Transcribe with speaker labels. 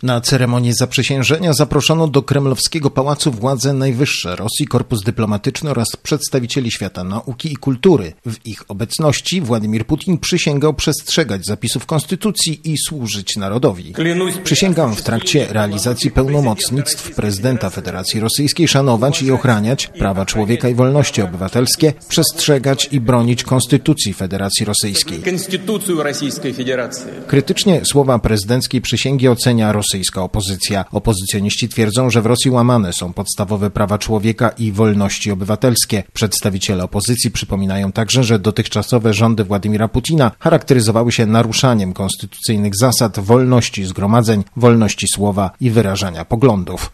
Speaker 1: Na ceremonię zaprzysiężenia zaproszono do kremlowskiego pałacu władze najwyższe Rosji, korpus dyplomatyczny oraz przedstawicieli świata nauki i kultury. W ich obecności Władimir Putin przysięgał przestrzegać zapisów konstytucji i służyć narodowi. Przysięgam w trakcie realizacji pełnomocnictw prezydenta Federacji Rosyjskiej szanować i ochraniać prawa człowieka i wolności obywatelskie, przestrzegać i bronić Konstytucji Federacji Rosyjskiej. Krytycznie słowa prezydenckiej przysięgi ocenia rosyjska opozycja. Opozycjoniści twierdzą, że w Rosji łamane są podstawowe prawa człowieka i wolności obywatelskie. Przedstawiciele opozycji przypominają także, że dotychczasowe rządy Władimira Putina charakteryzowały się naruszaniem konstytucyjnych zasad wolności zgromadzeń, wolności słowa i wyrażania poglądów.